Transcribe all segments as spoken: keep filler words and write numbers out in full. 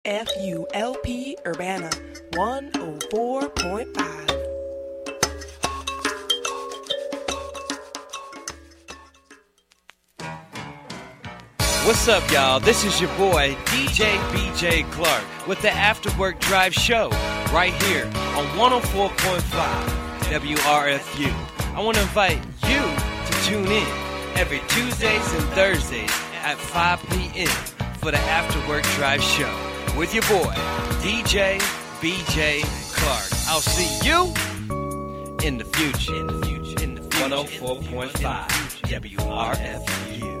F U L P Urbana one oh four point five. What's up, y'all? This is your boy, D J B J Clark, with the After Work Drive Show, right here on one oh four point five W R F U. I want to invite you to tune in every Tuesdays and Thursdays at five p.m. for the After Work Drive Show with your boy, D J B J Clark. I'll see you in the future. In the future. In the future. one oh four point five W R F U.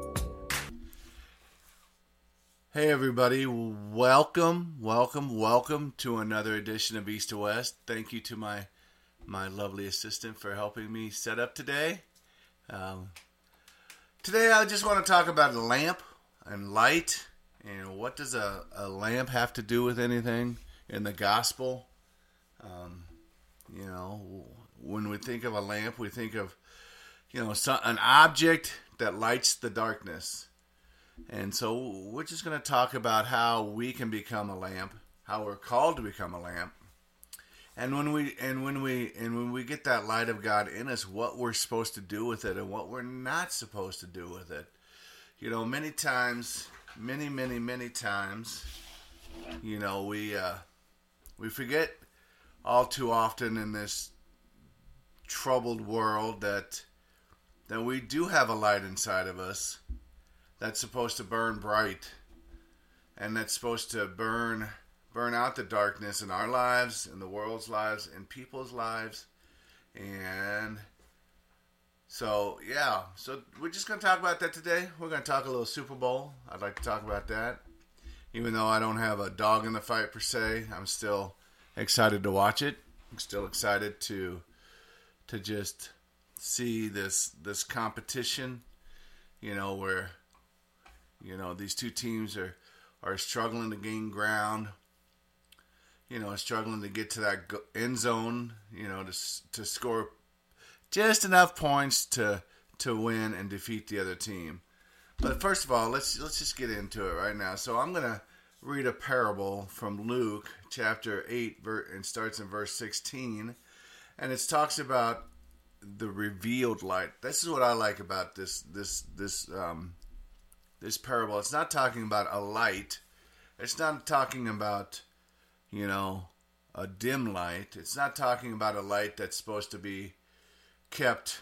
Hey everybody, welcome, welcome, welcome to another edition of East to West. Thank you to my my lovely assistant for helping me set up today. Um, today I just want to talk about a lamp and light, and what does a, a lamp have to do with anything in the gospel. Um, you know, when we think of a lamp, we think of, you know, some, an object that lights the darkness. And so we're just going to talk about how we can become a lamp, how we're called to become a lamp. And when we and when we and when we get that light of God in us, what we're supposed to do with it and what we're not supposed to do with it. You know, many times, many, many, many times, you know, we uh, we forget all too often in this troubled world that that we do have a light inside of us that's supposed to burn bright, and that's supposed to burn burn out the darkness in our lives, in the world's lives, in people's lives. And so, yeah, so we're just going to talk about that today. We're going to talk a little Super Bowl. I'd like to talk about that. Even though I don't have a dog in the fight per se, I'm still excited to watch it. I'm still excited to to just see this this competition, you know, where You know, these two teams are, are struggling to gain ground, you know, struggling to get to that end zone, you know, to to score just enough points to to win and defeat the other team. But first of all, let's let's just get into it right now. So I'm going to read a parable from Luke chapter eight, and starts in verse sixteen, and it talks about the revealed light. This is what I like about this this this um This parable. It's not talking about a light. It's not talking about, you know, a dim light. It's not talking about a light that's supposed to be kept,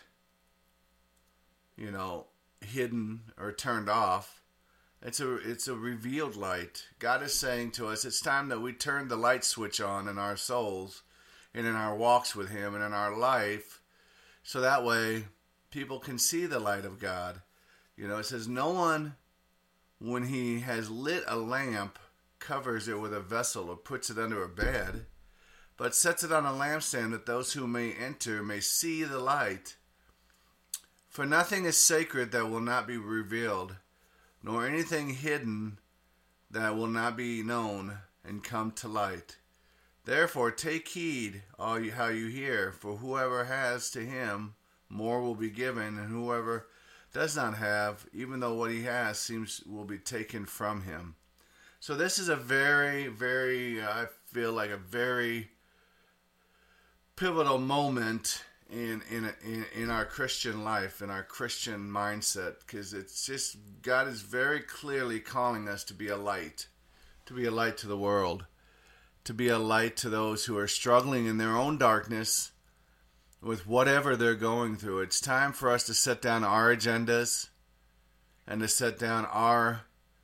you know, hidden or turned off. It's a it's a revealed light. God is saying to us, it's time that we turn the light switch on in our souls and in our walks with Him and in our life, so that way people can see the light of God. You know, it says no one, when he has lit a lamp, covers it with a vessel or puts it under a bed, but sets it on a lampstand that those who may enter may see the light. For nothing is sacred that will not be revealed, nor anything hidden that will not be known and come to light. Therefore take heed all you, how you hear, for whoever has, to him more will be given, and whoever does not have, even though what he has seems will be taken from him. So this is a very, very, uh, I feel like a very pivotal moment in in in, in our Christian life, in our Christian mindset, because it's just, God is very clearly calling us to be a light, to be a light to the world, to be a light to those who are struggling in their own darkness with whatever they're going through. It's time for us to set down our agendas and to set down our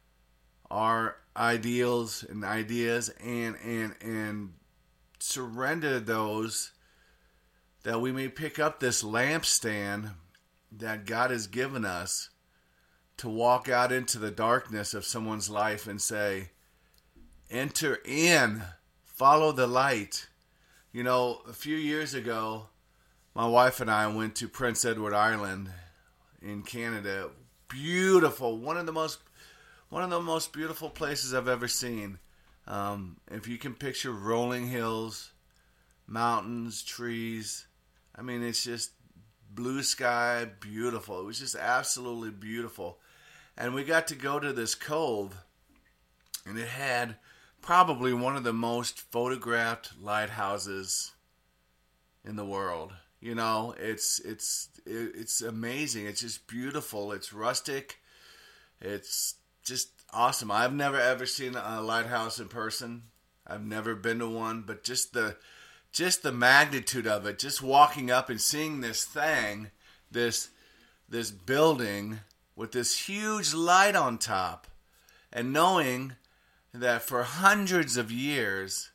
our ideals and ideas and and and surrender those, that we may pick up this lampstand that God has given us to walk out into the darkness of someone's life and say, enter in, follow the light. You know, a few years ago, my wife and I went to Prince Edward Island in Canada. Beautiful, one of the most, one of the most beautiful places I've ever seen. Um, if you can picture rolling hills, mountains, trees, I mean, it's just blue sky, beautiful. It was just absolutely beautiful. And we got to go to this cove, and it had probably one of the most photographed lighthouses in the world. You know, it's it's it's amazing. It's just beautiful. It's rustic. It's just awesome. I've never ever seen a lighthouse in person. I've never been to one, but just the just the magnitude of it, just walking up and seeing this thing, this this building with this huge light on top, and knowing that for hundreds of years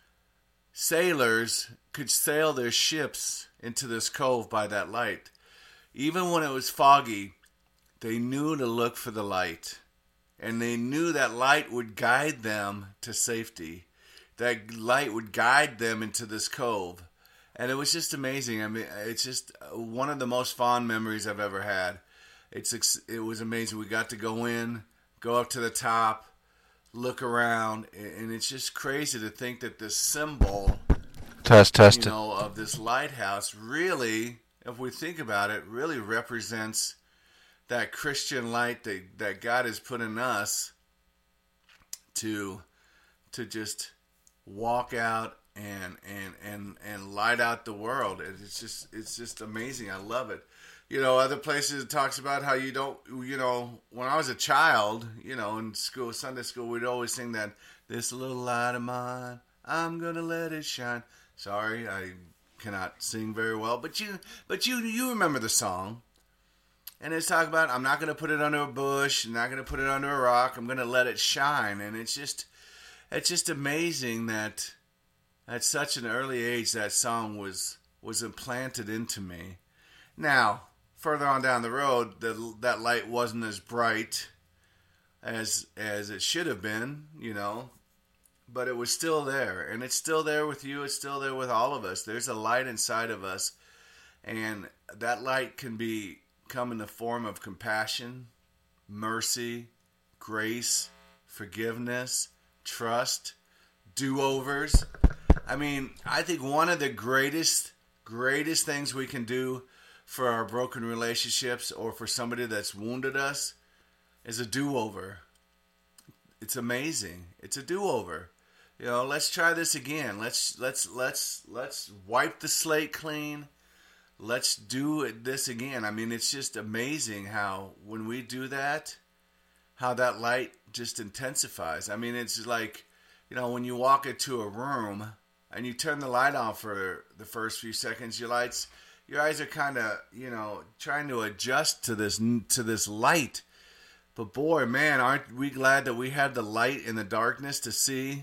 sailors could sail their ships into this cove by that light. Even when it was foggy, they knew to look for the light. And they knew that light would guide them to safety. That light would guide them into this cove. And it was just amazing. I mean, it's just one of the most fond memories I've ever had. It's It was amazing. We got to go in, go up to the top, look around, and it's just crazy to think that this symbol... Test, test. You know, of this lighthouse really, if we think about it, really represents that Christian light that, that God has put in us to to just walk out and and and and light out the world. It's just it's just amazing. I love it. You know, other places it talks about how you don't. You know, when I was a child, you know, in school, Sunday school, we'd always sing that, "This little light of mine, I'm gonna let it shine." Sorry, I cannot sing very well, but you, but you, you remember the song, and it's talking about I'm not going to put it under a bush, I'm not going to put it under a rock, I'm going to let it shine, and it's just, it's just amazing that at such an early age that song was was implanted into me. Now, further on down the road, the, that light wasn't as bright as as it should have been, you know. But it was still there, and it's still there with you. It's still there with all of us. There's a light inside of us, and that light can be come in the form of compassion, mercy, grace, forgiveness, trust, do-overs. I mean, I think one of the greatest, greatest things we can do for our broken relationships or for somebody that's wounded us is a do-over. It's amazing. It's a do-over. You know, let's try this again. Let's let's let's let's wipe the slate clean. Let's do it, this again. I mean, it's just amazing how when we do that, how that light just intensifies. I mean, it's like, you know, when you walk into a room and you turn the light on for the first few seconds, your lights, your eyes are kind of, you know, trying to adjust to this to this light. But boy, man, aren't we glad that we had the light in the darkness to see,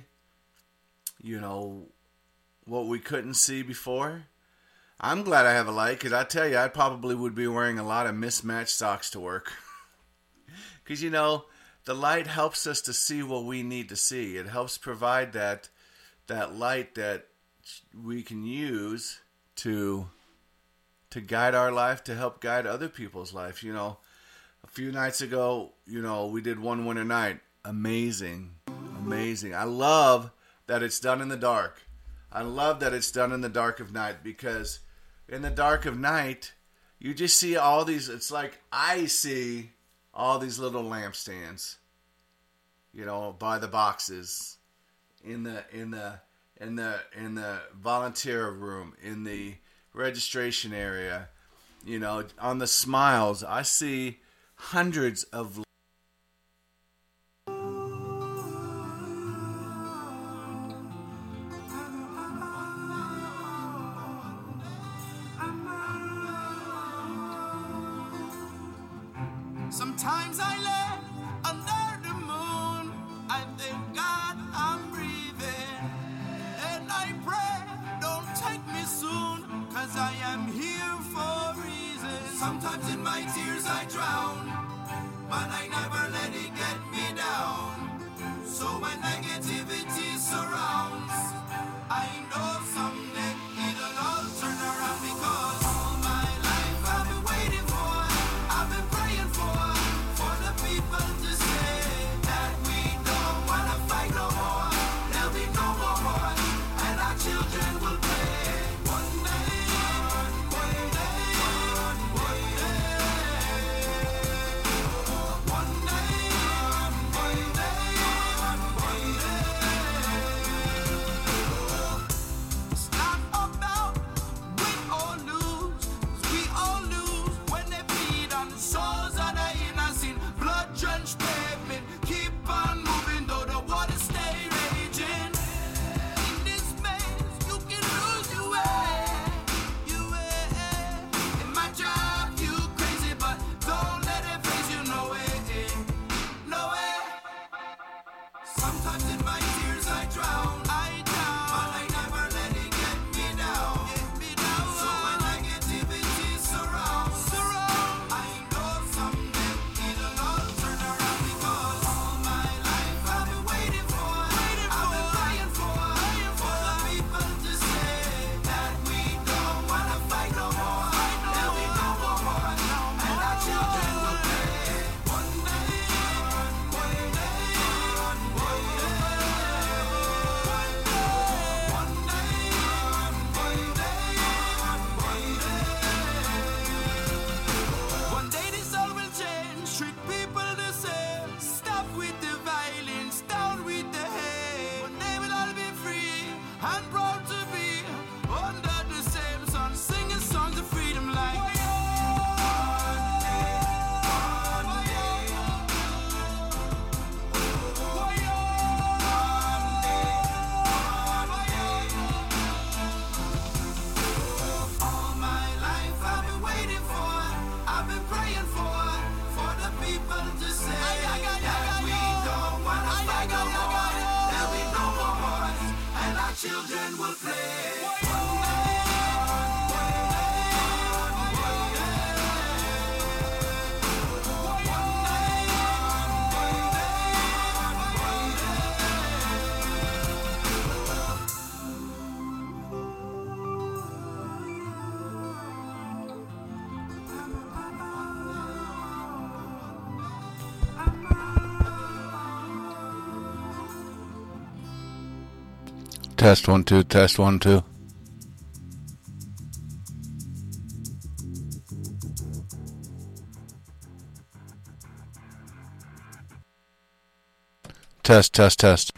you know, what we couldn't see before? I'm glad I have a light, because I tell you, I probably would be wearing a lot of mismatched socks to work. Because, you know, the light helps us to see what we need to see. It helps provide that that light that we can use to to guide our life, to help guide other people's life. You know, a few nights ago, you know, we did One Winter Night. Amazing. Amazing. I love that it's done in the dark. I love that it's done in the dark of night, because in the dark of night, you just see all these, it's like I see all these little lampstands, you know, by the boxes, in the, in the, in the, in the volunteer room, in the registration area, you know, on the smiles, I see hundreds of Sometimes I lay under the moon, I thank God I'm breathing, and I pray, don't take me soon, cause I am here for a reason. Sometimes in my tears I drown, but I never let it get me down. So when negativity surrounds, I know someday it'll all turn around, because all my life I've been waiting for, I've been praying for, for the people to say that we don't want to fight no more. There'll be no more war, and our children will play. One day, one day, one day, one day. will play. Test one, two, test one, two. Test, test, test.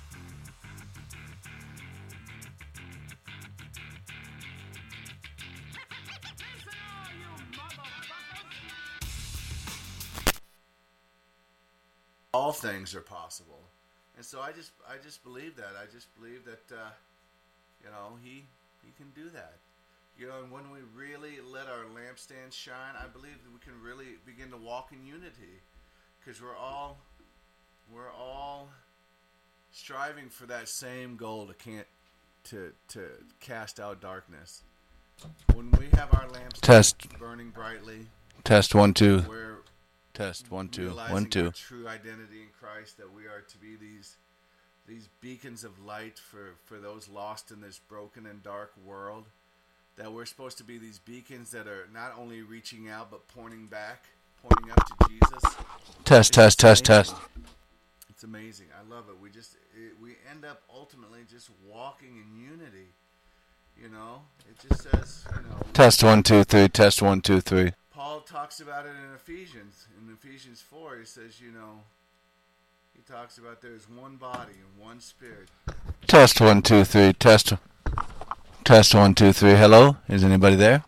All things are possible. And so I just I just believe that. I just believe that uh, you know, he he can do that. You know, and when we really let our lampstand shine, I believe that we can really begin to walk in unity, because we're all we're all striving for that same goal to can't to to cast out darkness. When we have our lamps test burning brightly, test one two, we're test one two one two. Our true identity in Christ, that we are to be these these beacons of light for, for those lost in this broken and dark world. That we're supposed to be these beacons that are not only reaching out but pointing back, pointing up to Jesus. Test, it's test, amazing. test, test. It's amazing. I love it. We just it, we end up ultimately just walking in unity. You know, it just says, you know. Test one, two, three. Test one, two, three. Paul talks about it in Ephesians. In Ephesians four, he says, you know, he talks about there's one body and one spirit. Test one, two, three. Test. Test one, two, three. Hello? Is anybody there?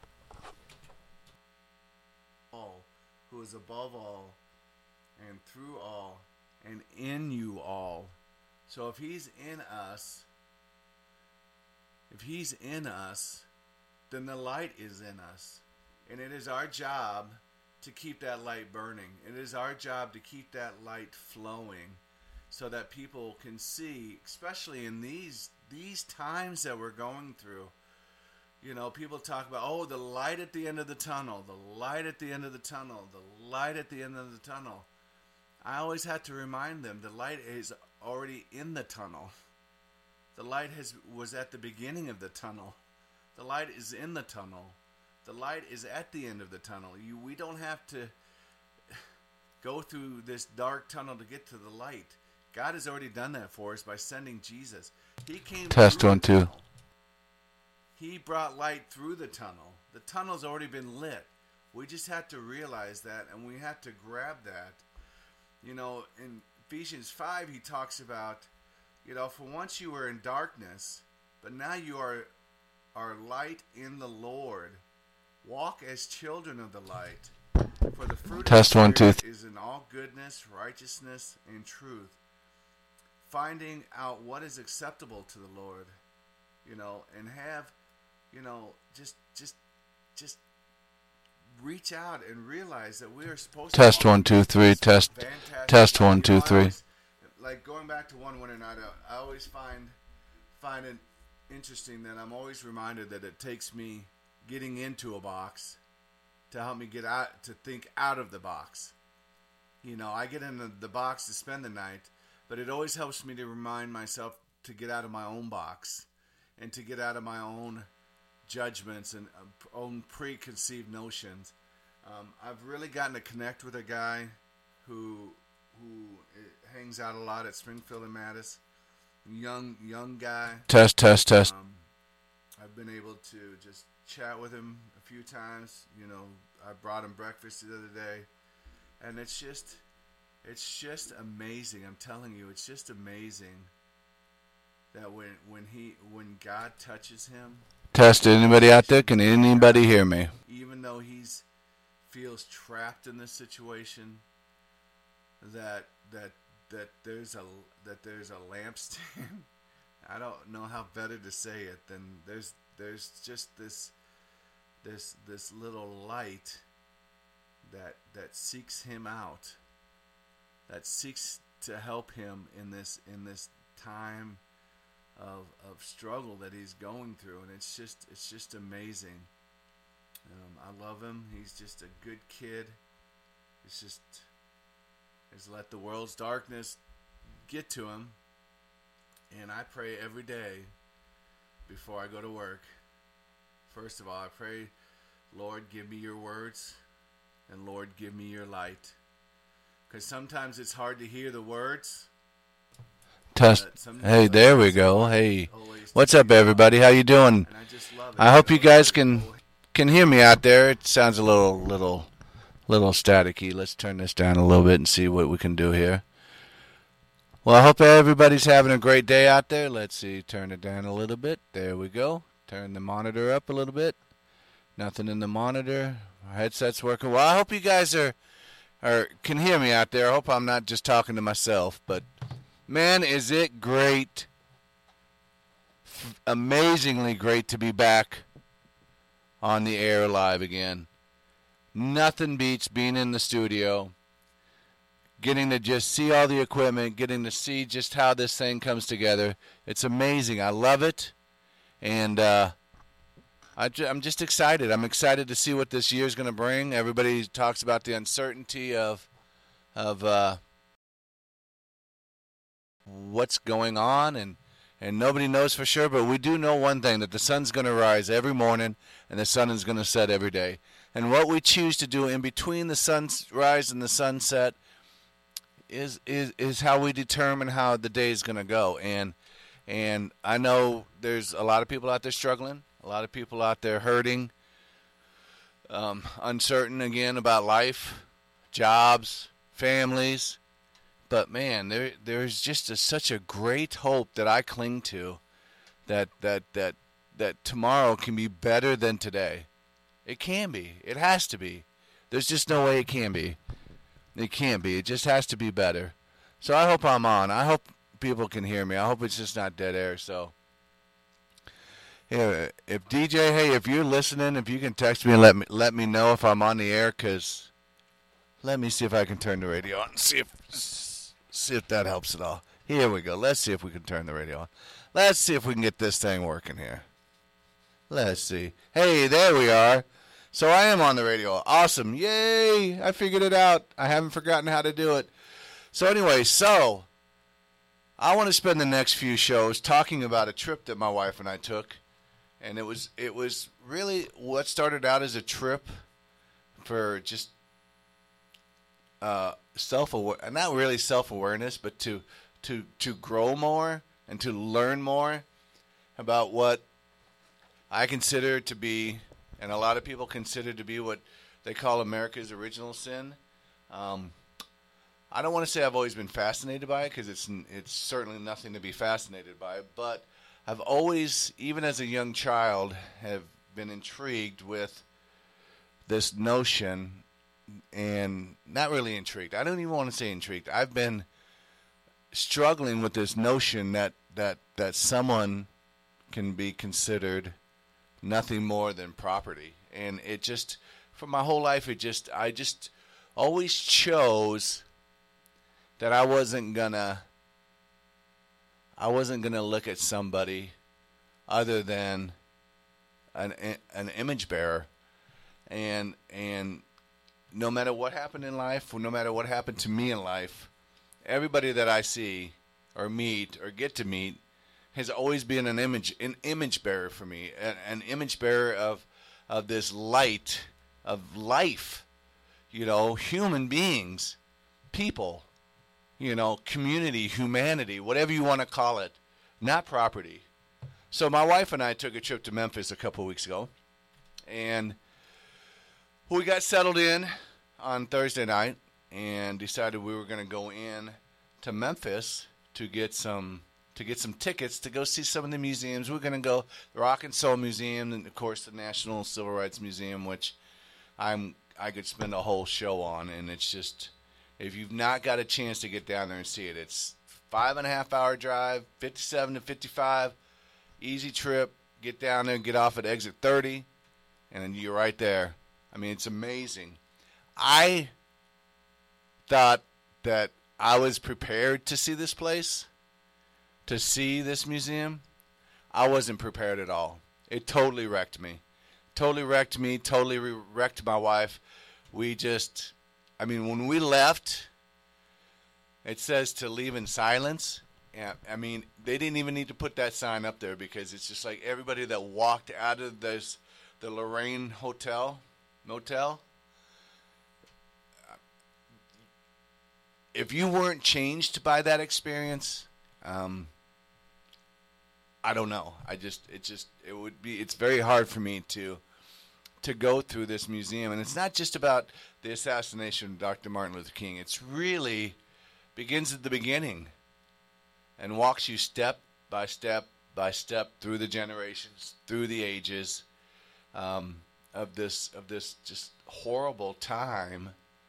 All, who is above all, and through all, and in you all. So if he's in us, if he's in us, then the light is in us. And it is our job to keep that light burning. It is our job to keep that light flowing so that people can see, especially in these these times that we're going through. You know, people talk about, oh, the light at the end of the tunnel, the light at the end of the tunnel, the light at the end of the tunnel. I always have to remind them the light is already in the tunnel. The light has was at the beginning of the tunnel. The light is in the tunnel. The light is at the end of the tunnel. You, we don't have to go through this dark tunnel to get to the light. God has already done that for us by sending Jesus. He came. Test one, two. He brought light through the tunnel. The tunnel's already been lit. We just have to realize that, and we have to grab that. You know, in Ephesians five, he talks about, you know, for once you were in darkness, but now you are are light in the Lord. Walk as children of the light. For the fruit Test of the Spirit is in all goodness, righteousness, and truth. Finding out what is acceptable to the Lord, you know, and have, you know, just, just, just reach out and realize that we are supposed test to. Test one, two, three. Test. Fantastic. Test one, two, three. Always, like going back to one winter night, I always find find it interesting that I'm always reminded that it takes me getting into a box to help me get out, to think out of the box. You know, I get into the box to spend the night, but it always helps me to remind myself to get out of my own box and to get out of my own judgments and uh, own preconceived notions. Um, I've really gotten to connect with a guy who who hangs out a lot at Springfield and Mattis. Young young guy. Test, test, test. Um, I've been able to just chat with him a few times. You know, I brought him breakfast the other day, and it's just, it's just amazing. I'm telling you, it's just amazing that when when he when God touches him. Test. Anybody out there? Can anybody hear me? Even though he's feels trapped in this situation, that that that there's a that there's a lampstand. I don't know how better to say it than there's there's just this this this little light that that seeks him out, that seeks to help him in this in this time of of of struggle that he's going through, and it's just it's just amazing. Um, I love him. He's just a good kid. He's just he's let the world's darkness get to him, and I pray every day before I go to work. First of all, I pray, Lord, give me your words, and Lord, give me your light. Because sometimes it's hard to hear the words. Test. Hey, there we go. Hey, what's up, everybody? How you doing? And I just love it. I hope you guys can can hear me out there. It sounds a little little little staticky. Let's turn this down a little bit and see what we can do here. Well, I hope everybody's having a great day out there. Let's see. Turn it down a little bit. There we go. Turn the monitor up a little bit. Nothing in the monitor. Our headset's working. Well, I hope you guys are or can hear me out there. I hope I'm not just talking to myself, but man, is it great, f- amazingly great to be back on the air live again. Nothing beats being in the studio, getting to just see all the equipment, getting to see just how this thing comes together. It's amazing. I love it, and uh, I ju- I'm just excited. I'm excited to see what this year's going to bring. Everybody talks about the uncertainty of of uh, what's going on, and, and nobody knows for sure, but we do know one thing, that the sun's going to rise every morning and the sun is going to set every day. And what we choose to do in between the sunrise and the sunset is is is how we determine how the day is going to go. And and I know there's a lot of people out there struggling, a lot of people out there hurting, um, uncertain again about life, jobs, families. But man, there there's just a, such a great hope that I cling to, that that that that tomorrow can be better than today. It can be. It has to be. There's just no way it can be. It can't be. It just has to be better. So I hope I'm on. I hope people can hear me. I hope it's just not dead air. So, yeah, if D J, hey, if you're listening, if you can text me and let me let me know if I'm on the air, because let me see if I can turn the radio on and see if see if that helps at all. Here we go. Let's see if we can turn the radio on. Let's see if we can get this thing working here. Let's see. Hey, there we are. So I am on the radio. Awesome. Yay. I figured it out. I haven't forgotten how to do it. So anyway, so I want to spend the next few shows talking about a trip that my wife and I took. And it was it was really what started out as a trip for just uh, self-aware, not really self-awareness, but to to to grow more and to learn more about what I consider to be, and a lot of people consider to be, what they call America's original sin. Um, I don't want to say I've always been fascinated by it, because it's it's certainly nothing to be fascinated by. But I've always, even as a young child, have been intrigued with this notion, and not really intrigued. I don't even want to say intrigued. I've been struggling with this notion that that that someone can be considered nothing more than property. And it just, for my whole life, it just, I just always chose that I wasn't gonna, I wasn't gonna look at somebody other than an an image bearer. And, and no matter what happened in life, or no matter what happened to me in life, everybody that I see or meet or get to meet has always been an image, an image bearer for me, an, an image bearer of, of this light, of life, you know, human beings, people, you know, community, humanity, whatever you want to call it, not property. So my wife and I took a trip to Memphis a couple of weeks ago, and we got settled in on Thursday night and decided we were going to go in to Memphis to get some to get some tickets to go see some of the museums. We're going to go the Rock and Soul Museum, and of course the National Civil Rights Museum, which I'm I could spend a whole show on. And it's just, if you've not got a chance to get down there and see it, it's five and a half hour drive, fifty-seven to fifty-five, easy trip. Get down there, get off at exit thirty, and then you're right there. I mean, it's amazing. I thought that I was prepared to see this place, to see this museum. I wasn't prepared at all. It totally wrecked me. Totally wrecked me, totally re- wrecked my wife. We just, I mean, when we left, it says to leave in silence. Yeah, I mean, they didn't even need to put that sign up there because it's just like everybody that walked out of this, the Lorraine Hotel, motel, if you weren't changed by that experience, um, I don't know. I just, it just, it would be, it's very hard for me to, to go through this museum. And it's not just about the assassination of Doctor Martin Luther King. It's really begins at the beginning and walks you step by step by step through the generations, through the ages, um, of this, of this just horrible time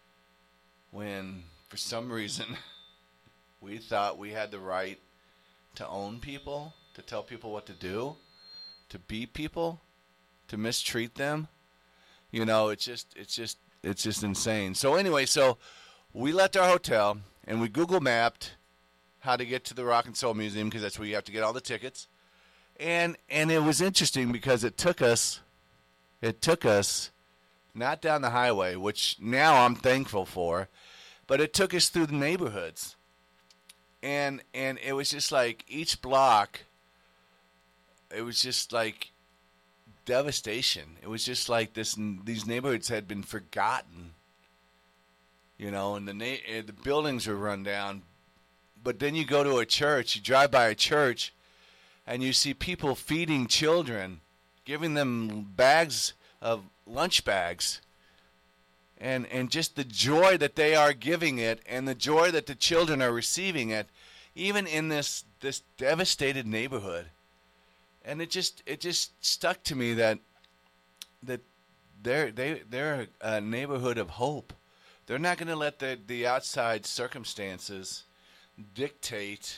when, for some reason, we thought we had the right to own people, to tell people what to do, to beat people, to mistreat them. You know, it's just, it's just, it's just insane. So anyway, so we left our hotel and we Google mapped how to get to the Rock and Soul Museum because that's where you have to get all the tickets. And and it was interesting because it took us, it took us not down the highway, which now I'm thankful for, but it took us through the neighborhoods. And and it was just like each block, it was just like devastation. It was just like this. These neighborhoods had been forgotten, you know, and the na- the buildings were run down. But then you go to a church, you drive by a church, and you see people feeding children, giving them bags of lunch bags, and and just the joy that they are giving it, and the joy that the children are receiving it, even in this this devastated neighborhood. And it just it just stuck to me that that they're they they're a neighborhood of hope. They're not going to let the the outside circumstances dictate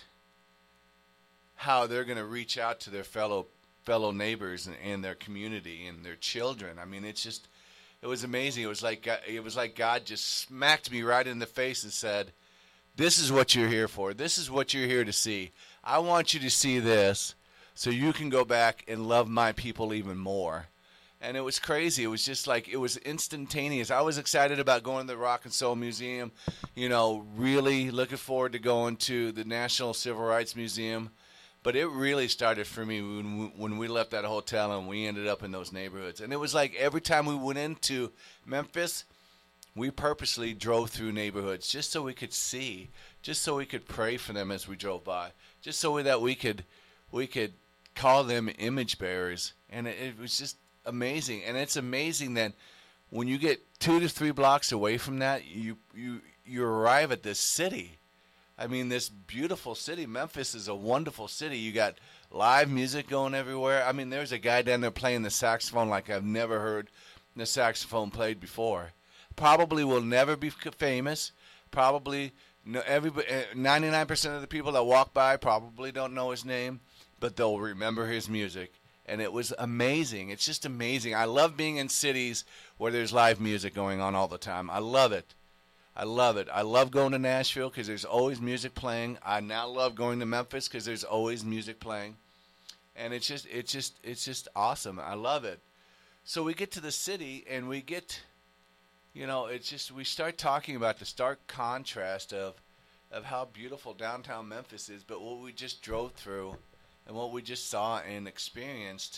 how they're going to reach out to their fellow fellow neighbors and, and their community and their children. I mean, it's just it was amazing. It was like it was like God just smacked me right in the face and said, "This is what you're here for. This is what you're here to see. I want you to see this, so you can go back and love my people even more." And it was crazy. It was just like, it was instantaneous. I was excited about going to the Rock and Soul Museum, you know, really looking forward to going to the National Civil Rights Museum. But it really started for me when we, when we left that hotel and we ended up in those neighborhoods. And it was like every time we went into Memphis, we purposely drove through neighborhoods just so we could see, just so we could pray for them as we drove by, just so that we could we could call them image bearers. And it, it was just amazing. And it's amazing that when you get two to three blocks away from that, you you you arrive at this city. I mean, this beautiful city. Memphis is a wonderful city. You got live music going everywhere. I mean, there's a guy down there playing the saxophone like I've never heard the saxophone played before. Probably will never be famous. Probably no, everybody, ninety-nine percent of the people that walk by probably don't know his name, but they'll remember his music. And it was amazing. It's just amazing. I love being in cities where there's live music going on all the time. I love it. I love it. I love going to Nashville because there's always music playing. I now love going to Memphis because there's always music playing. And it's just, it's just, it's just awesome. I love it. So we get to the city and we get, you know, it's just, we start talking about the stark contrast of, of how beautiful downtown Memphis is, but what we just drove through and what we just saw and experienced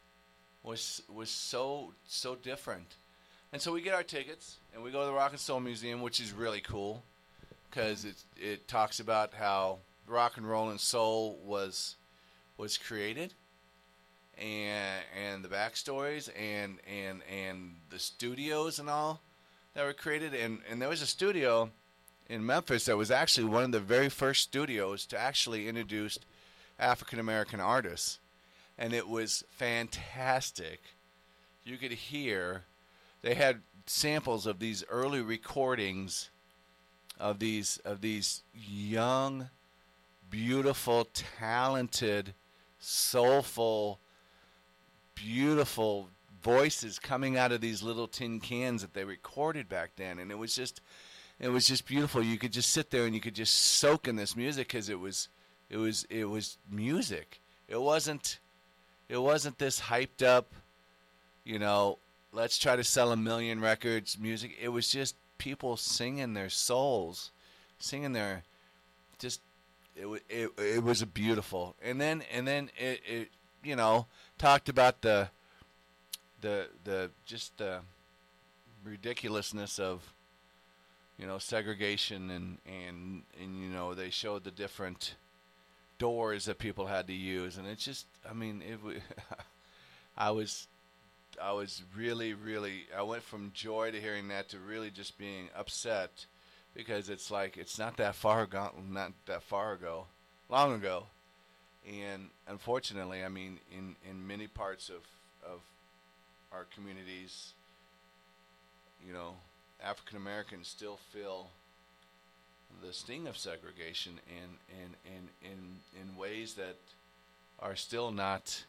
was was so so different. And so we get our tickets and we go to the Rock and Soul Museum, which is really cool because it it talks about how rock and roll and soul was was created, and and the backstories and and and the studios and all that were created. And and there was a studio in Memphis that was actually one of the very first studios to actually introduce African American artists, and it was fantastic. You could hear they had samples of these early recordings of these of these young, beautiful, talented, soulful, beautiful voices coming out of these little tin cans that they recorded back then, and it was just it was just beautiful. You could just sit there and you could just soak in this music because it was It was it was music. It wasn't It wasn't this hyped up, you know, let's try to sell a million records music. It was just people singing their souls, singing their, just, it it it was a beautiful. And then and then it, it you know, talked about the the the just the ridiculousness of, you know, segregation, and and and you know, they showed the different doors that people had to use, and it's just, I mean, it w- I was I was really really I went from joy to hearing that to really just being upset, because it's like, it's not that far ago, not that far ago, long ago. And unfortunately, I mean, in, in many parts of, of our communities, you know, African Americans still feel the sting of segregation in, in, in, in, in ways that are still not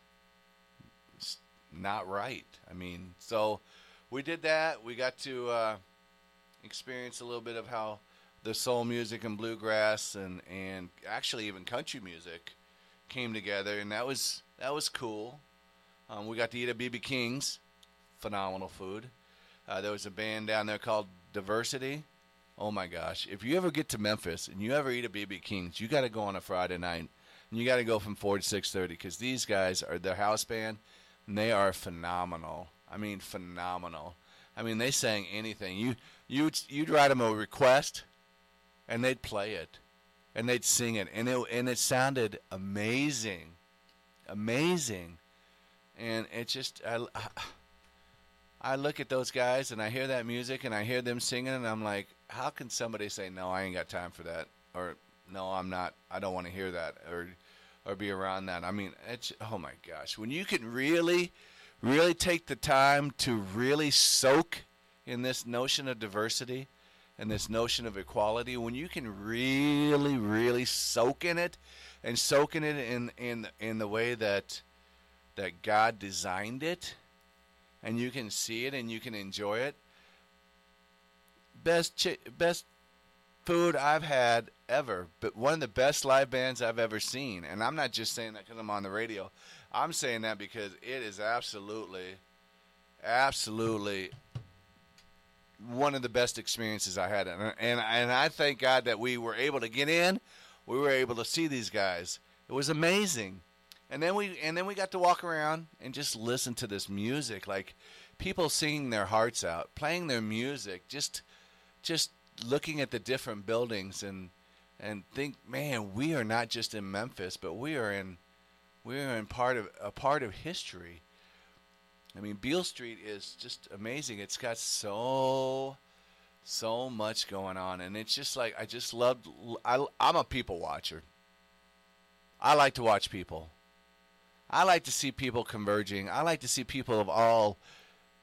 not right. I mean, so we did that. We got to uh, experience a little bit of how the soul music and bluegrass and, and actually even country music came together, and that was that was cool. Um, we got to eat at B B King's, phenomenal food. Uh, there was a band down there called Diversity. Oh my gosh! If you ever get to Memphis and you ever eat at B B King's, you got to go on a Friday night, and you got to go from four to six thirty, because these guys are their house band, and they are phenomenal. I mean, phenomenal. I mean, they sang anything. You you'd you'd write them a request, and they'd play it, and they'd sing it, and it and it sounded amazing, amazing, and it just I, I, I look at those guys and I hear that music and I hear them singing, and I'm like, how can somebody say, no, I ain't got time for that, or no, I'm not, I don't want to hear that, or or be around that. I mean, it's, oh my gosh, when you can really, really take the time to really soak in this notion of diversity and this notion of equality, when you can really, really soak in it, and soak in it in in in the way that that God designed it, and you can see it and you can enjoy it. Best chi- best food I've had ever, but one of the best live bands I've ever seen. And I'm not just saying that because I'm on the radio. I'm saying that because it is absolutely, absolutely one of the best experiences I had. And, and, and I thank God that we were able to get in. We were able to see these guys. It was amazing. And then we and then we got to walk around and just listen to this music, like people singing their hearts out, playing their music, just just looking at the different buildings, and and think, man, we are not just in Memphis, but we are in we are in part of a part of history. I mean, Beale Street is just amazing. It's got so so much going on, and it's just like, I just love. I, I'm a people watcher. I like to watch people. I like to see people converging. I like to see people of all